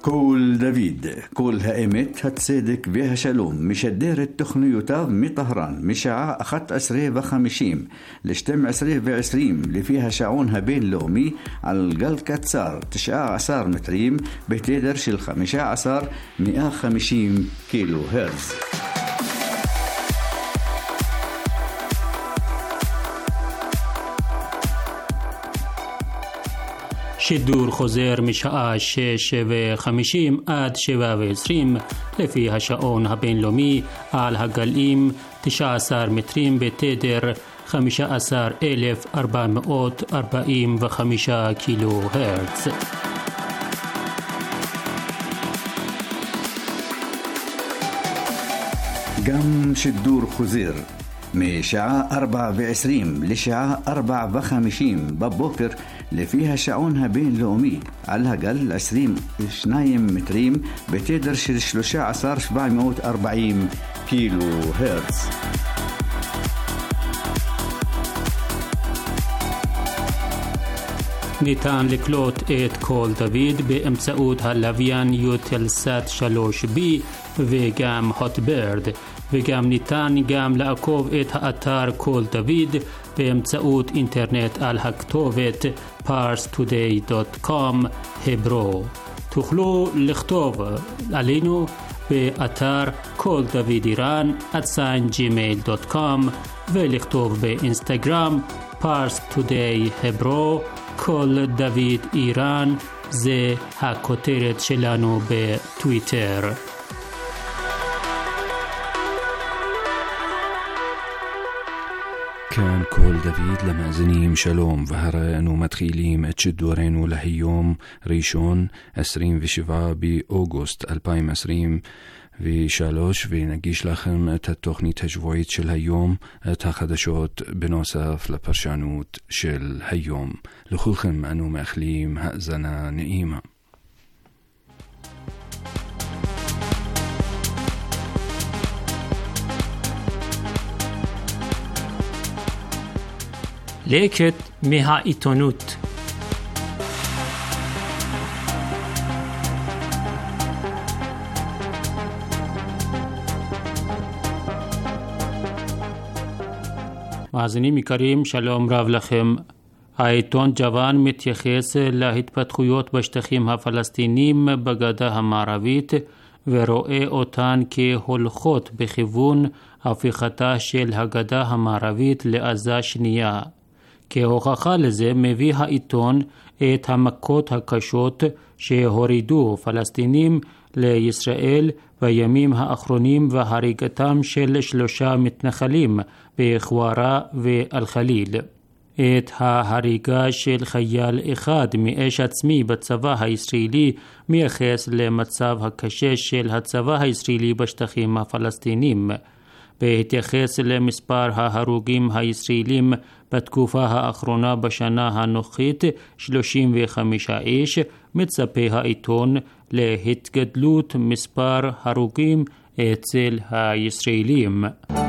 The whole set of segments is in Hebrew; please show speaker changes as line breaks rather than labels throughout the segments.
קול דוד, קול האמת, הצדק והשלום, משדר את תוכניותיו מטהרן, משעה 11:50 ל-12:20 לפי השעון הבינלאומי, על גל קצר 19 מטרים בתדר של 15,150 קילו הרץ.
שידור חוזר משעה 6:50 עד 7:20 לפי השעון הבינלאומי על הגלים 19 מטרים בתדר 15,445 קילו הרץ.
גם שידור חוזר משעה 4:20 לשעה 4:50 בבוקר לפי השעון הבינלאומי על הגל 22 מטרים בתדר של 13,740 קילו הרץ.
ניתן לקלוט את קול דוד באמצעות הלוויין יוטלסאט 3B וגם הוטברד, וגם ניתן לעקוב את האתר קול דוד באמצעות אינטרנט על הכתובת parstoday.com hebro. תוכלו לכתוב עלינו באתר קול דוד איראן @gmail.com ולכתוב באינסטגרם parstoday hebro. קול דוד איראן זה הכותרת שלנו בטוויטר.
كان كل دافيد למאזינים שלום, והרי אנו מתחילים את שידורנו להיום ראשון 27 באוגוסט 2023, ונגיש לכם את התוכנית השבועית של היום, את החדשות בנוסף לפרשנות של היום. לכולכם אנו מאחלים האזנה נעימה.
לקט מהעיתונות. מאזינים יקרים, שלום רב לכם. העיתון ג'וואן מתייחס להתפתחויות בשטחים הפלסטיניים בגדה המערבית ורואה אותן כהולכות בכיוון הפיכתה של הגדה המערבית לעזה שנייה. כהוכחה לזה מביא העיתון את המכות הקשות שהורידו פלסטינים לישראל בימים האחרונים והריגתם של 3 מתנחלים בחווארה ואל-חליל. את ההריגה של חייל אחד מאש עצמי בצבא הישראלי מייחס למצב הקשה של הצבא הישראלי בשטחים הפלסטיניים. בהתייחס למספר ההרוגים הישראלים בתקופה האחרונה בשנה הנוכחית 35 איש, מצפה העיתון להתגדלות מספר הרוגים אצל הישראלים.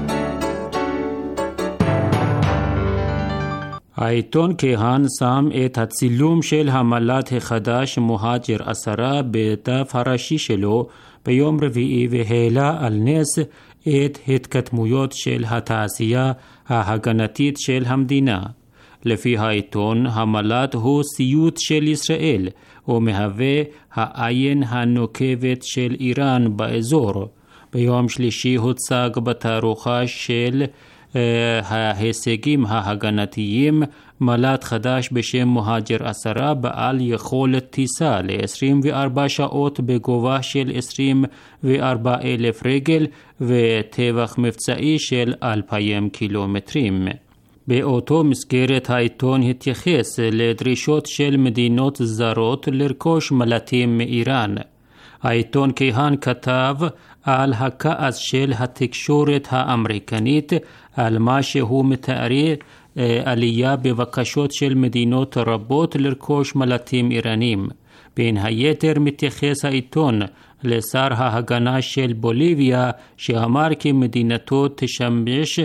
העיתון כהן שם את הצילום של המל"ט החדש מוהג'ר 10 בדף הראשי שלו ביום רביעי והעלה על נס את התקדמויות של התעשייה ההגנתית של המדינה. לפי העיתון, המל"ט הוא סיוט של ישראל ומהווה העין הנוקבת של איראן באזור. ביום שלישי הוצג בתערוכה של ההישגים ההגנתיים מל"ט חדש בשם מוהג'ר 10 בעל יכולת טיסה ל-24 שעות בגובה של 24,000 רגל וטווח מבצעי של 2,000 קילומטרים. באותו מסגרת העיתון התייחס לדרישות של מדינות זרות לרכוש מל"טים מאיראן. העיתון כהן כתב על הכעס של התקשורת האמריקנית על מה שהוא מתאר עלייה בבקשות של מדינות רבות לרכוש מל"טים איראנים. בין היתר מתייחס העיתון לשר ההגנה של בוליביה שאמר כי מדינתו תשמש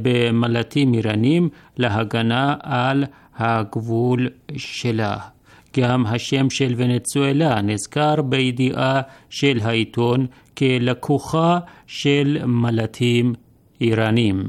במל"טים איראנים להגנה על הגבול שלה. גם השם של ונצואלה נזכר בידיעה של העיתון כלקוחה של מל"טים איראנים.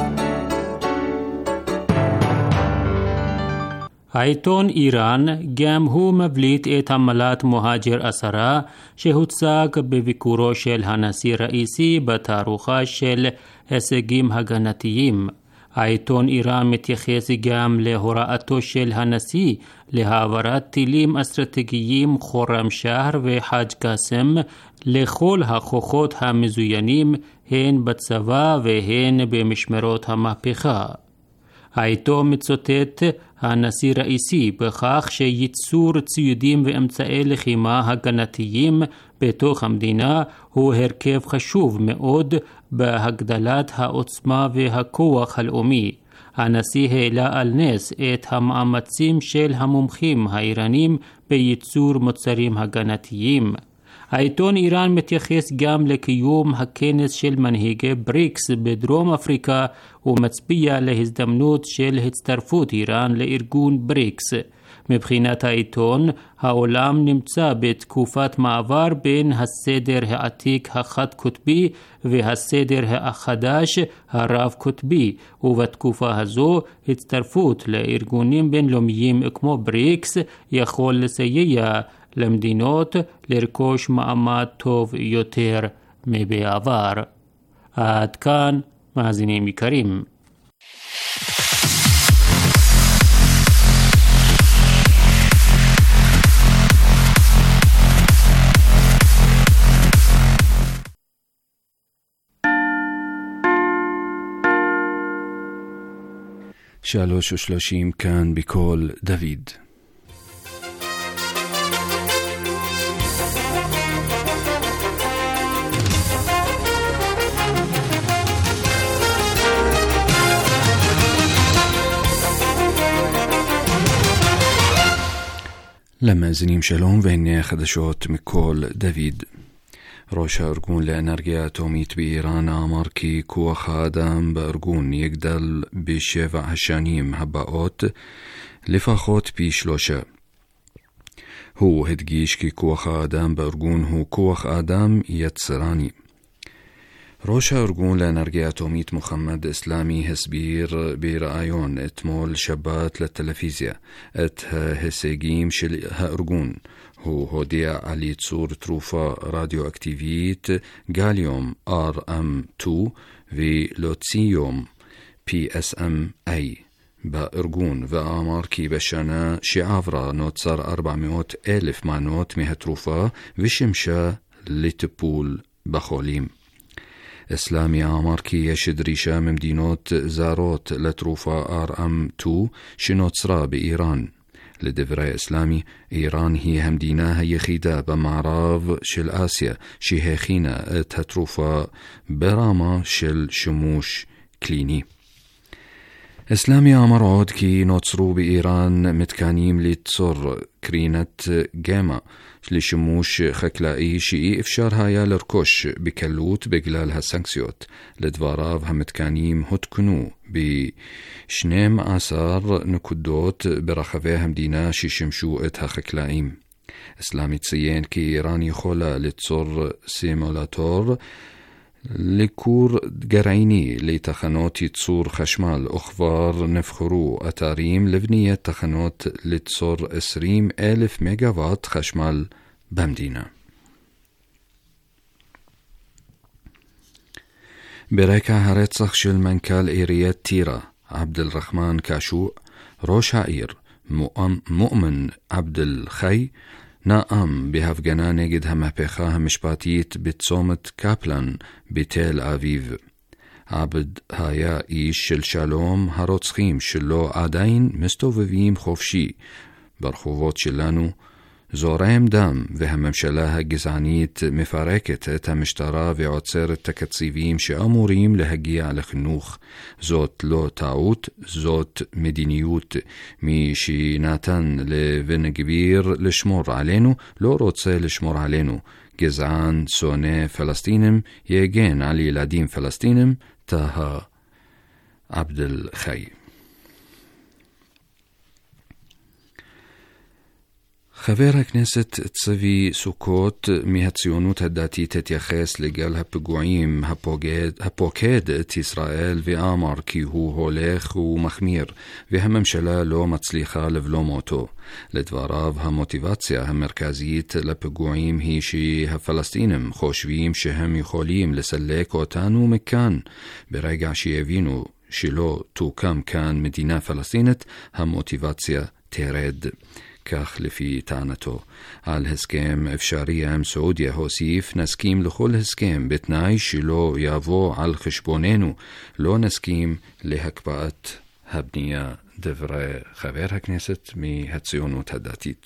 העיתון איראן גם הוא מבליט את המל"ט מוהג'ר 10 שהוצג בביקורו של הנשיא ראיסי בתערוכה של הישגים הגנתיים. העיתון איראן מתייחס גם להוראתו של הנשיא להעברת טילים אסטרטגיים חורם שהר וחאג' קאסם לכל הכוחות המזוינים הן בצבא והן במשמרות המהפכה. העיתון מצוטט הנשיא ראיסי בכך שייצור ציודים ואמצעי לחימה הגנתיים בתוך המדינה הוא הרכב חשוב מאוד בהגדלת העוצמה והכוח הלאומי. הנשיא העלה על נס את המאמצים של המומחים האיראנים בייצור מוצרים הגנתיים. העיתון איראן מתייחס גם לקיום הכנס של מנהיגי בריקס בדרום אפריקה ומצביע להזדמנות של הצטרפות איראן לארגון בריקס. מבחינת העיתון, העולם נמצא בתקופת מעבר בין הסדר העתיק החד-קוטבי והסדר החדש הרב-קוטבי, ובתקופה הזו הצטרפות לארגונים בינלאומיים כמו בריקס יכול לסייע למדינות לרכוש מעמד טוב יותר מבעבר. עד כאן, מאזינים יקרים.
שלוש ושלושים כאן בקול דוד. למאזינים שלום, והנה חדשות מקול דוד. ראש הארגון לאנרגיה אטומית באיראן אמר כי כוח האדם בארגון יגדל ב7 השנים הבאות לפחות פי 3. הוא הדגיש כי כוח האדם בארגון הוא כוח אדם יצרני. ראש הארגון לאנרגיה אטומית מוחמד אסלאמי הסביר בראיון אתמול שבת לטלוויזיה את ההישגים של הארגון. הוא הודיע על ייצור תרופה רדיואקטיבית גליום RM2 ולוציום PSMA בארגון, ואמר כי בשנה שעברה נוצר 400,000 מנות מהתרופה ושימשה לטיפול בחולים. אסלאמי אמר כי יש דרישה ממדינות זרות לתרופה RM2 שנוצרה באיראן. לדברי אסלאמי, איראן היא המדינה היחידה במערב של אסיה שהכינה את התרופה ברמה של שימוש קליני. אסלאמי אמר עוד כי נוצרו באיראן מתקנים ליצור קרינת גמא לשימוש חקלאי שאי אפשר היה לרכוש בקלות בגלל הסנקציות. לדבריו, המתקנים הותקנו ב-12 נקודות ברחבי המדינה ששימשו את החקלאים. אסלאמי ציין כי איראן יכולה ליצור סימולטור לכור גרעיני לתחנות ייצור חשמל, וכבר נבחרו אתרים לבניית תחנות ליצור 20,000 מגוואט חשמל במדינה. ברקע הרצח של מנכ"ל עיריית טירה, עבד אל-רחמן קשוע, ראש העיר מואמן עבד אל-חי נאם בהפגנה נגד המהפכה המשפטית בצומת קפלן בתל אביב. עבד היה איש של שלום, הרוצחים שלו עדיין מסתובבים חופשי ברחובות שלנו, זורם דם, והממשלה הגזענית מפרקת את המשטרה ועוצרת תקציבים שאמורים להגיע לחינוך. זאת לא טעות, זאת מדיניות. מי שנתן לבן גביר לשמור עלינו לא רוצה לשמור עלינו. גזען שונא פלסטינים יגן על ילדים פלסטינים. תהה עבד אל-חי. חבר הכנסת צבי סוכות מהציונות הדתית התייחס לגל הפיגועים הפוקד את ישראל ואמר כי הוא הולך ומחמיר והממשלה לא מצליחה לבלום אותו. לדבריו, המוטיבציה המרכזית לפיגועים היא שהפלסטינים חושבים שהם יכולים לסלק אותנו מכאן. ברגע שיבינו שלא תוקם כאן מדינה פלסטינית, המוטיבציה תרד. כך לפי טענתו. על הסכם אפשרי עם סעודיה הוסיף, נסכים לכל הסכם בתנאי שלא יבוא על חשבוננו, לא נסכים להקפאת הבנייה. דברי חבר הכנסת מהציונות הדתית.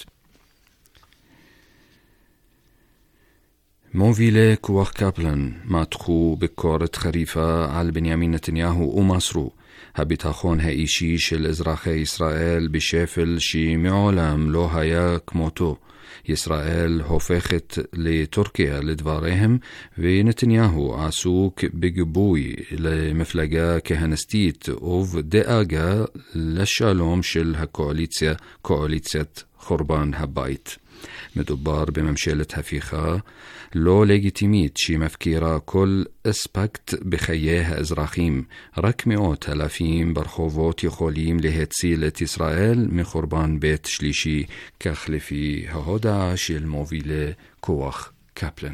מובילי כוח קפלן מתחו ביקורת חריפה על בנימין נתניהו ומסרו, הביטחון האישי של אזרחי ישראל בשפל שמעולם לא היה כמותו. ישראל הופכת לטורקיה לדבריהם, ונתניהו עסוק בגיבוי למפלגה כהנסתית ובדאגה לשלום של הקואליציה, קואליציית חורבן הבית. מדובר בממשלת הפיכה לא לגיטימית שמפקירה כל אספקט בחיי האזרחים. רק מאות אלפים ברחובות יכולים להציל את ישראל מחורבן בית שלישי, כך לפי ההודעה של מובילי כוח קפלן.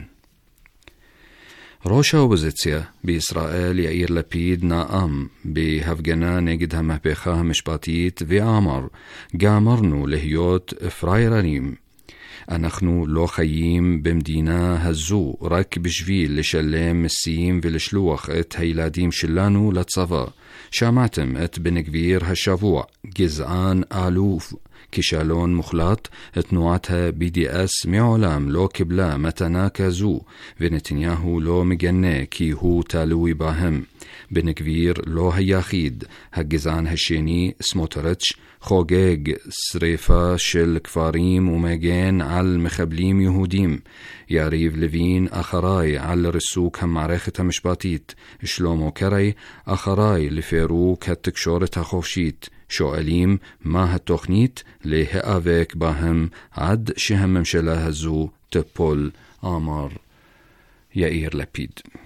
ראש האופוזיציה בישראל יאיר לפיד נאם בהפגנה נגד המהפכה המשפטית ואמר, גמרנו להיות פריירנים. אנחנו לא חיים במדינה הזו רק בשביל לשלם מסים ולשלוח את הילדים שלנו לצבא. שמעתם את בן גביר השבוע, גזען אלוף, כישלון מוחלט. תנועת ה-BDS מעולם לא קיבלה מתנה כזו, ונתניהו לא מגנה כי הוא תלוי בהם. בן גביר לא היחיד. הגזען השני, סמוטריץ', חוגג שריפה של כפרים ומגן על מחבלים יהודים. יריב לוין אחראי על ריסוק המערכת המשפטית. שלמה קרעי אחראי לפירוק התקשורת החופשית. שואלים מה התוכנית להיאבק בהם עד שהממשלה הזו תפול, אמר יאיר לפיד.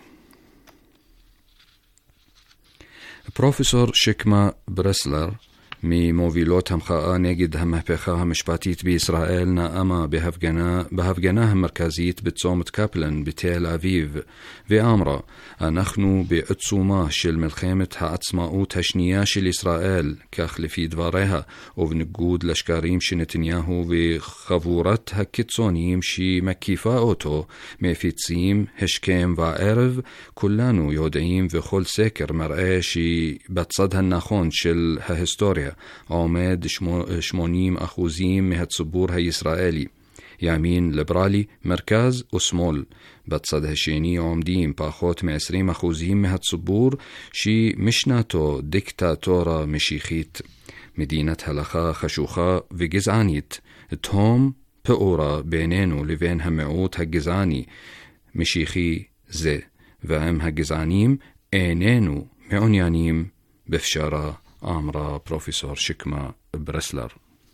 פרופסור שקמה ברסלר ממובילות המחאה נגד המהפכה המשפטית בישראל נאמה בהפגנה המרכזית בצומת קפלן בתל אביב ואמרה, אנחנו בעצומה של מלחמת העצמאות השנייה של ישראל, כך לפי דבריה, ובניגוד לשקרים שנתניהו וחבורת הקיצוניים שמקיפה אותו מפיצים השכם וערב. כולנו יודעים וכל סקר מראה שבצד הנכון של ההיסטוריה עומד 80% מהציבור הישראלי, ימין ליברלי, מרכז ושמאל. בצד השני עומדים פחות מ-20% מהציבור שמשנתו דיקטטורה משיחית, מדינת הלכה חשוכה וגזענית. תהום פעורה בינינו לבין המיעוט הגזעני משיחי זה, ועם הגזענים איננו מעוניינים בפשרה, אמרה פרופסור שקמה ברסלר.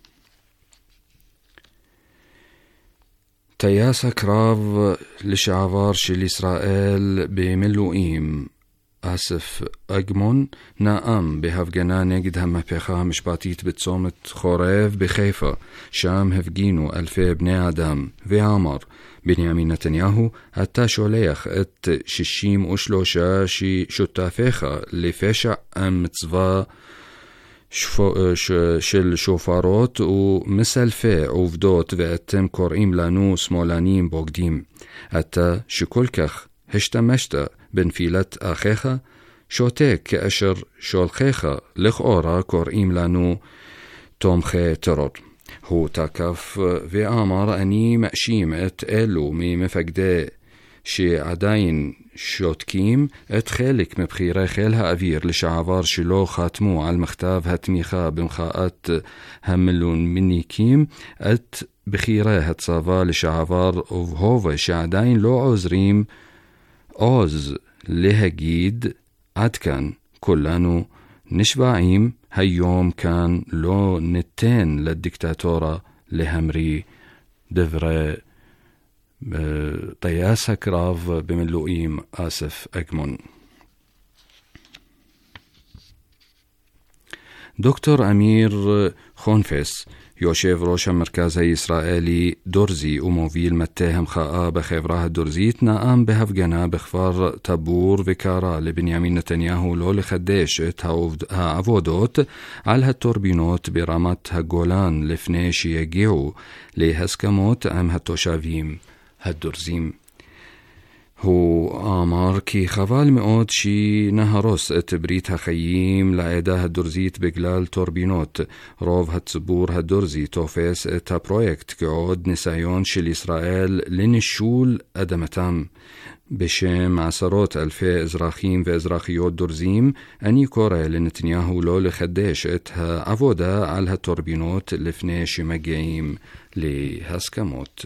טייס הקרב לשעבר של ישראל במילואים אסף אגמון נאם בהפגנה נגד המהפכה המשפטית בצומת חורב בחיפה. שם הפגינו אלפי בני אדם ואמר, בנימין נתניהו, אתה שולח את 63 שותפיך לפשע עם מצווה של שופרות ומסלפי עובדות, ואתם קוראים לנו שמאלנים בוגדים. אתה שכל כך השתמשת בנפילת אחיך, שותק כאשר שולחיך לכאורה קוראים לנו תומכי טרור. הוא תקף ואמר, אני מאשים את אלו ממפקדי שעדיין שותקים את חלק מבחירי חיל האוויר לשעבר שלא חתמו על מכתב התמיכה במחאת המילואימניקים, את בחירי הצבא לשעבר ובהווה שעדיין לא עוזרים עוז להגיד עד כאן, כולנו נשבעים היום כאן לא ניתן לדיקטטורה להמריא דברי טייס הקרב במילואים אסף אגמון. דוקטור אמיר חונפס, יושב ראש המרכז הישראלי דורזי ומוביל מטה המחאה בחברה הדורזית, נאם בהפגנה בכפר טבור וקרא לבנימין נתניהו לא לחדש את העבודות על הטורבינות ברמת הגולן לפני שיגיעו להסכמות עם התושבים הדורזים. הוא אמר כי חבל מאוד שנהרוס את ברית החיים לעדה הדורזית בגלל טורבינות. רוב הציבור הדורזי תופס את הפרויקט כעוד ניסיון של ישראל לנישול אדמתם. בשם עשרות אלפי אזרחים ואזרחיות דורזים, אני קורא לנתניהו לא לחדש את העבודה על הטורבינות לפני שמגיעים להסכמות.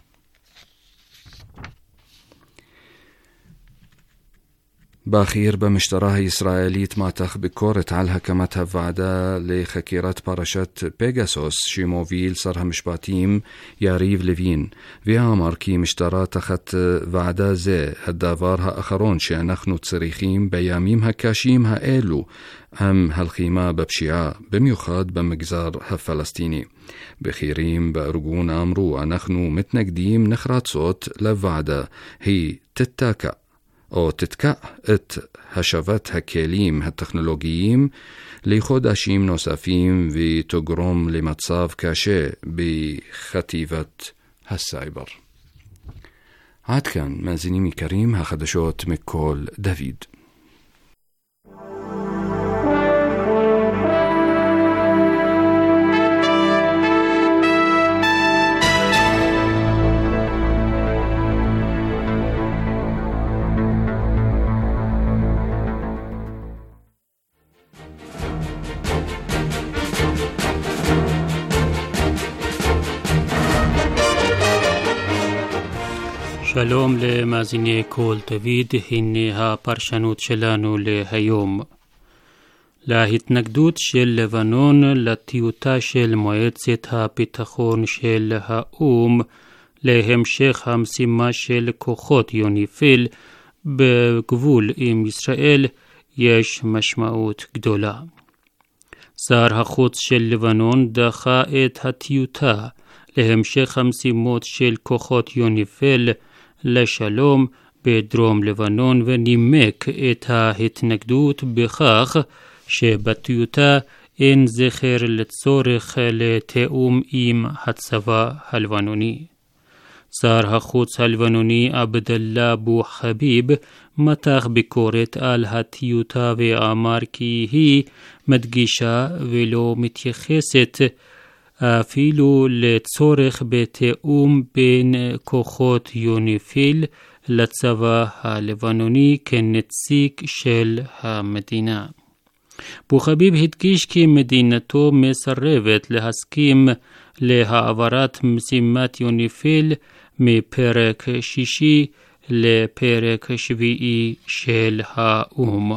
בכיר במשטרה הישראלית מתח ביקורת על הקמת הוועדה לחקירת פרשת פגסוס שמוביל שר המשפטים יריב לוין, ואמר כי משטרה תחת ועדה זה הדבר האחרון שאנחנו צריכים בימים הקשים האלו עם הלחימה בפשיעה, במיוחד במגזר הפלסטיני. בכירים בארגון אמרו, אנחנו מתנגדים נחרצות לוועדה, היא תתקע את השבת הכלים הטכנולוגיים לחודשים נוספים ותגרום למצב קשה בחטיבת הסייבר. עד כאן, מאזינים יקרים, החדשות מכל דוד.
שלום למאזיני כל דוד, הנה הפרשנות שלנו להיום. להתנגדות של לבנון לטיוטה של מועצת הביטחון של האו"ם להמשך המשימה של כוחות יוניפיל בגבול עם ישראל יש משמעות גדולה. שר החוץ של לבנון דחה את הטיוטה להמשך המשימות של כוחות יוניפיל לשלום בדרום לבנון ונימק את ההתנגדות בכך שבטיוטה אין זכר לצורך לתאום עם הצבא הלבנוני. שר החוץ הלבנוני עבדאללה אבו חביב מתח ביקורת על הטיוטה ואמר כי היא מדגישה ולא מתייחסת אפילו לצורך בתאום בין כוחות יוניפיל לצבא הלבנוני כנציג של המדינה. אבו חביב הדגיש כי מדינתו מסרבת להסכים להעברת משימת יוניפיל מפרק 6 לפרק 7 של האו"ם.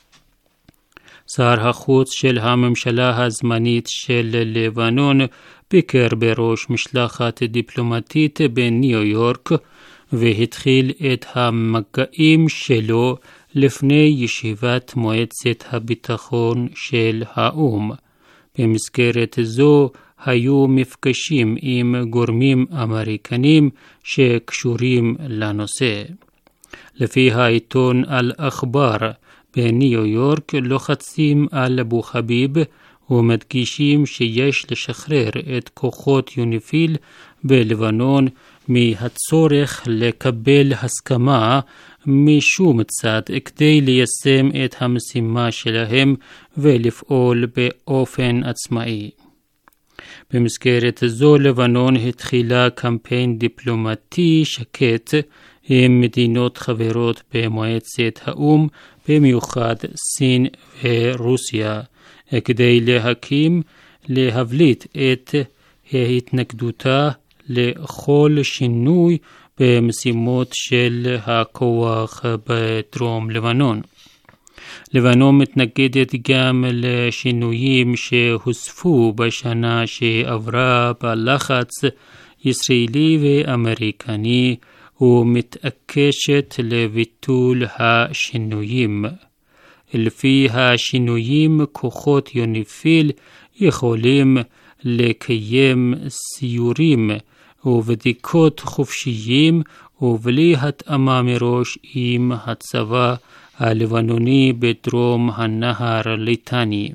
שר החוץ של הממשלה הזמנית של לבנון ביקר בראש משלחת דיפלומטית בניו יורק והתחיל את המגעים שלו לפני ישיבת מועצת הביטחון של האו"ם. במסגרת זו היו מפגשים עם גורמים אמריקנים שקשורים לנושא. לפי העיתון אל-אחבר בניו יורק לוחצים על אבו חביב ומדגישים שיש לשחרר את כוחות יוניפיל בלבנון מהצורך לקבל הסכמה משום צד כדי ליישם את המשימה שלהם ולפעול באופן עצמאי. במסגרת זו לבנון התחילה קמפיין דיפלומטי שקט עם מדינות חברות במועצת האו"ם, במיוחד סין ורוסיה, כדי להבליט את התנגדותה לכל שינוי במשימות של הכוח בדרום לבנון. לבנון מתנגדת גם לשינויים שהוספו בשנה שעברה בלחץ ישראלי ואמריקני ומתעקשת לביטול השינויים. לפי השינויים כוחות יוניפיל יכולים לקיים סיורים ובדיקות חופשיים ובלי התאמה מראש עם הצבא הלבנוני בדרום הנהר ליטני.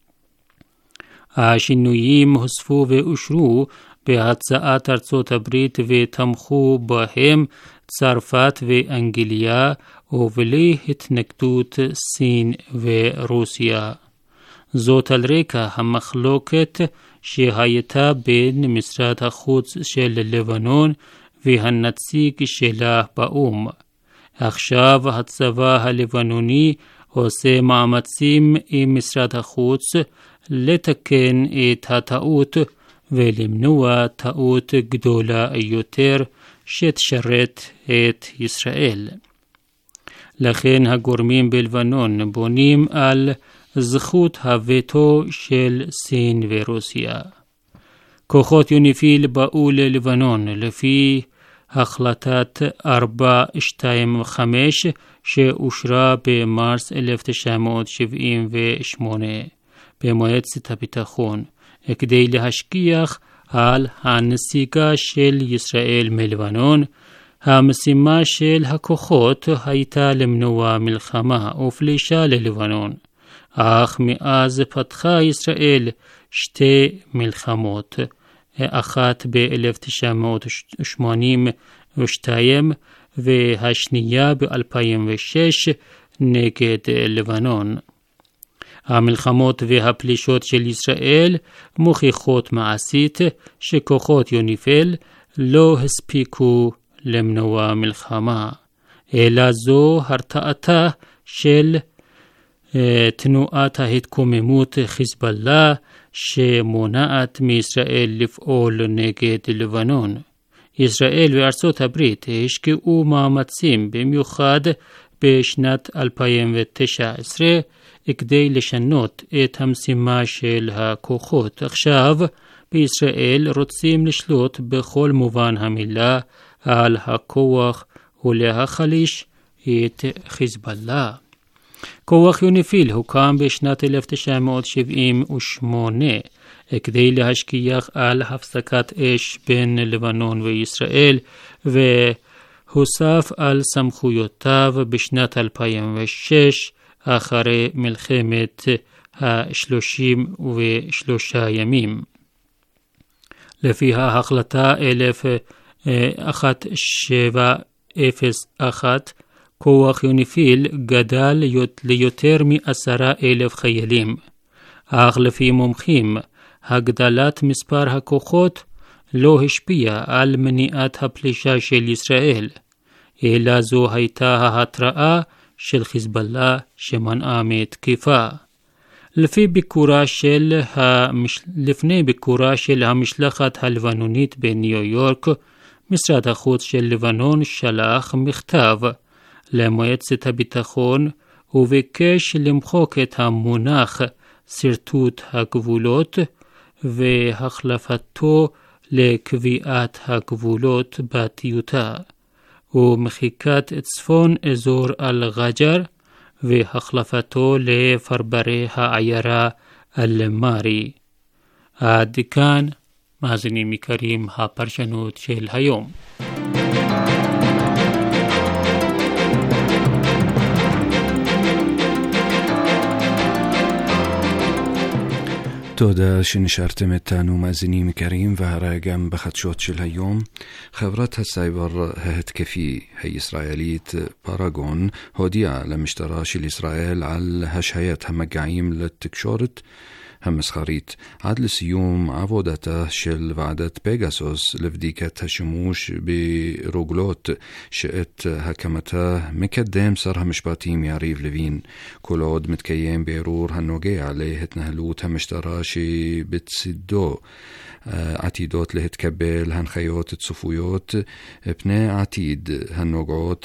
השינויים הוספו ואושרו בהצעת ארצות הברית ותמכו בהם צרפת ואנגליה ובלי התנגדות סין ורוסיה. זאת על רקע המחלוקת שהייתה בין משרד החוץ של לבנון והנציג שלה באו"ם. עכשיו הצבא הלבנוני עושה מאמצים עם משרד החוץ לתקן את הטעות ולמנוע טעות גדולה יותר שתשרת את ישראל. לכן הגורמים בלבנון בונים על זכות הווטו של סין ורוסיה. כוחות יוניפיל באו ללבנון לפי החלטת 425 שאושרה במרס 1978 במועצת הביטחון, כדי להשגיח על הנסיגה של ישראל מלבנון. המשימה של הכוחות הייתה למנוע מלחמה ופלישה ללבנון, אך מאז פתחה ישראל שתי מלחמות, אחת ב-1982 והשנייה ב-2006 נגד לבנון. המלחמות והפלישות של ישראל מוכיחות מעשית שכוחות יוניפיל לא הספיקו למנוע מלחמה, אלא זו הרתעתה של תנועת ההתקוממות חיזבאללה שמונעת מישראל לפעול נגד לבנון. ישראל וארצות הברית השקיעו מאמצים במיוחד בשנת 2019 כדי לשנות את המשימה של הכוחות. עכשיו בישראל רוצים לשלוט בכל מובן המילה על הכוח ולהחליש את חיזבאללה. כוח יוניפיל הוקם בשנת 1978 כדי להשגיח על הפסקת אש בין לבנון וישראל, והוסף על סמכויותיו בשנת 2006 אחרי מלחמת ה-33 ימים. לפי ההחלטה 1701 כוח יוניפיל גדל ליותר מ10,000 חיילים, אך לפי מומחים הגדלת מספר הכוחות לא השפיעה על מניעת הפלישה של ישראל, אלא זו הייתה ההתראה של חיזבאללה שמנעה מתקיפה. לפני ביקורה של המשלחת הלבנונית בניו יורק, משרד החוץ של לבנון שלח מכתב למועצת הביטחון וביקש למחוק את המונח סרטוט הגבולות והחלפתו לקביעת הגבולות בטיוטה, ומחיקת צפון אזור אל-ג'ג'ר והחלפתו לפרברי העיירה אל-מארי. עד כאן, מאזינים יקרים, הפרשנות של היום.
תודה שנשארתם איתנו מאזינים יקרים, והרי גם בחדשות של היום. חברת הסייבר ההתקפי הישראלית פארגון הודיעה למשטרה של ישראל על השהיית המגעים לתקשורת המסחרית עד לסיום עבודתה של ועדת פגסוס לבדיקת השימוש ברוגלות שאת הקמתה מקדם שר המשפטים יריב לוין, כל עוד מתקיים בירור הנוגע להתנהלות המשטרה שבצדו עתידות להתקבל הנחיות צפויות פני עתיד הנוגעות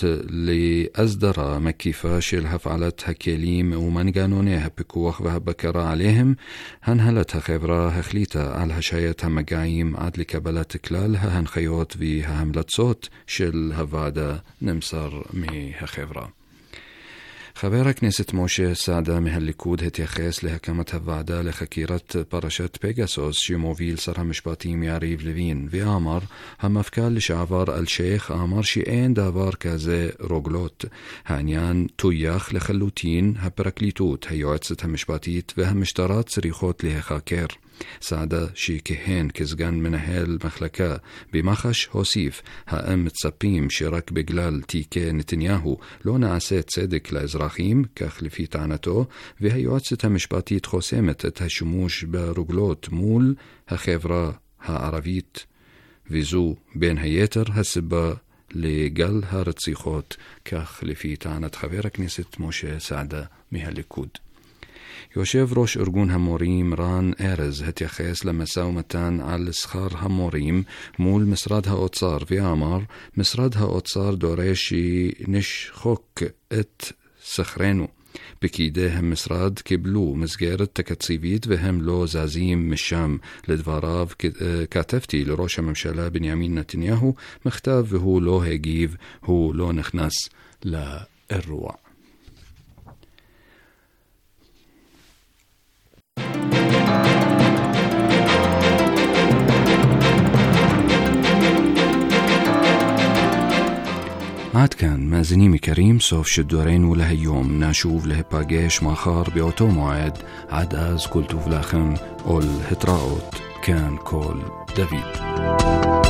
להסדרה מקיפה של הפעלת הכלים ומנגנוני הפיקוח והבקרה עליהם הנהלת החברה החליטה על השהיית המגעים עד לקבלת כלל ההנחיות וההמלצות של הוועדה, נמסר מהחברה. חבר הכנסת משה סעדה מהליכוד התייחס להקמת הוועדה לחקירת פרשת פגסוס שמוביל שר המשפטים יריב לוין, ואמר המפכ"ל לשעבר אלשיך אמר שאין דבר כזה רוגלות. העניין טויח לחלוטין, הפרקליטות, היועצת המשפטית והמשטרה צריכות להיחקר. סעדה שכהן כסגן מנהל מחלקה במח"ש הוסיף, האם מצפים שרק בגלל תיקי נתניהו לא נעשה צדק לאזרחים, כך לפי טענתו, והיועצת המשפטית חוסמת את השימוש ברוגלות מול החברה הערבית, וזו בין היתר הסיבה לגל הרציחות, כך לפי טענת חבר הכנסת משה סעדה מהליכוד. יושב ראש ארגון המורים רן ארז התייחס למשא ומתן על שכר המורים מול משרד האוצר ואמר, משרד האוצר דורש שנשחוק את שכרנו. פקידי המשרד קיבלו מסגרת תקציבית והם לא זזים משם. לדבריו, כתבתי לראש הממשלה בנימין נתניהו מכתב והוא לא הגיב, הוא לא נכנס לאירוע. עד כאן מאזינים יקרים, סוף שידורנו להיום. נשוב להיפגש מחר באותו מועד. עד אז כל טוב לכם ולהתראות. כאן כל דוד.